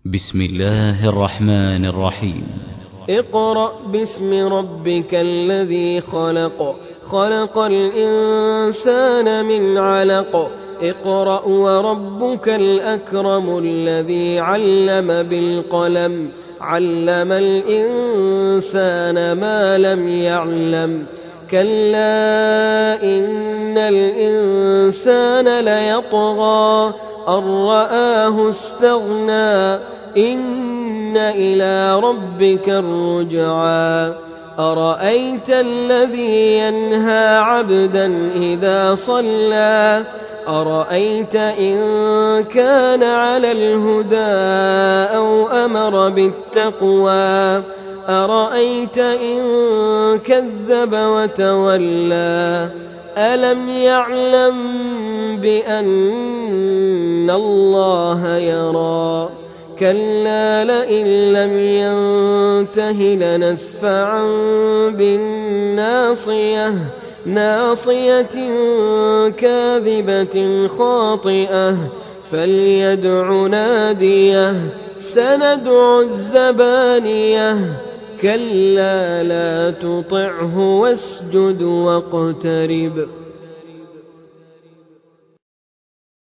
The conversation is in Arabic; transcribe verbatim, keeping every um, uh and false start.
بسم الله الرحمن الرحيم. اقرأ باسم ربك الذي خلق خلق الإنسان من علق اقرأ وربك الأكرم الذي علم بالقلم علم الإنسان ما لم يعلم كلا إن الإنسان ليطغى أن رآه استغنى إن إلى ربك الرجعى أرأيت الذي ينهى عبدا إذا صلى أرأيت إن كان على الهدى أو أمر بالتقوى أرأيت إن كذب وتولى ألم يعلم بأن الله يرى كلا لئن لم ينته لنسفعا بالناصية ناصية كاذبة خاطئة فليدع ناديه سندع الزبانية كلا لا تطعه واسجد واقترب